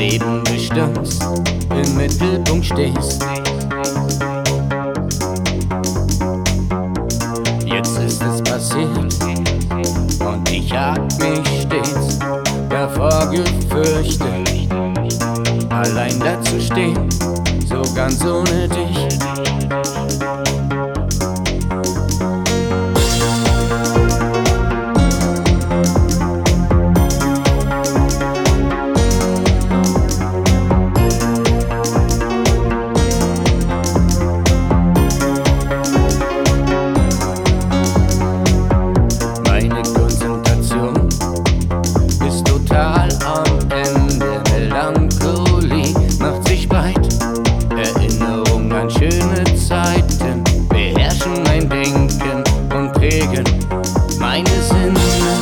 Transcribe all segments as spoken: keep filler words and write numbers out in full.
Leben bestimmst, im Mittelpunkt stehst. Jetzt ist es passiert und ich hab mich stets davor gefürchtet, allein dazustehen, so ganz ohne dich. Schöne Zeiten beherrschen mein Denken und prägen meine Sinne.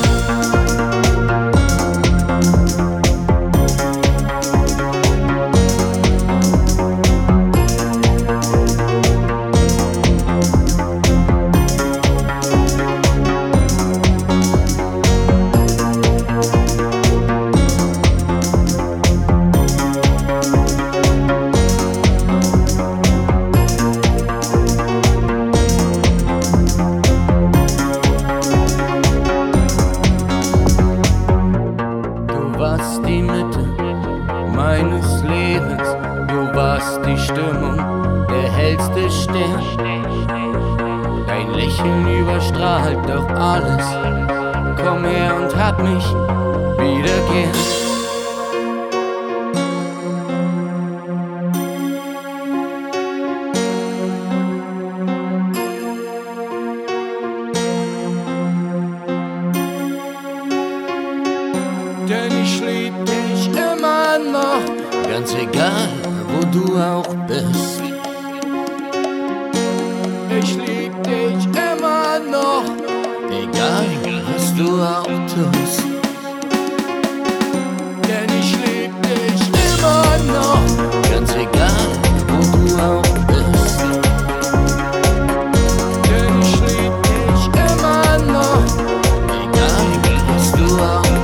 Die Mitte meines Lebens, du warst die Stimmung, der hellste Stern. Dein Lächeln überstrahlt doch alles, komm her und hab mich wieder gern. Denn ich lieb dich immer noch, ganz egal, wo du auch bist. Ich lieb dich immer noch, egal, was du auch tust. Denn ich lieb dich immer noch, ganz egal, wo du auch bist. Denn ich lieb dich immer noch, egal, was du auch tust.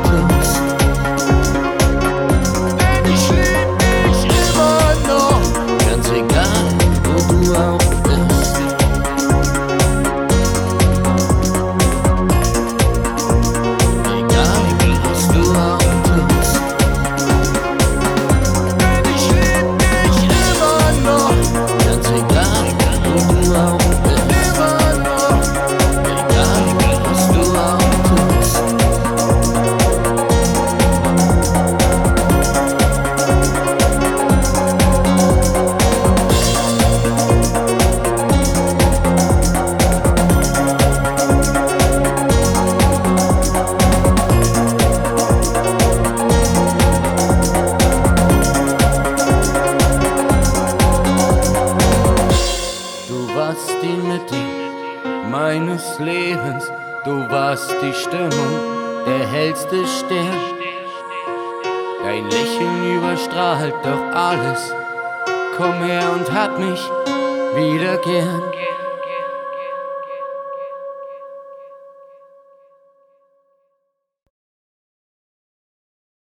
Die Mitte meines Lebens, du warst die Stimmung, der hellste Stern. Dein Lächeln überstrahlt doch alles, komm her und hab mich wieder gern.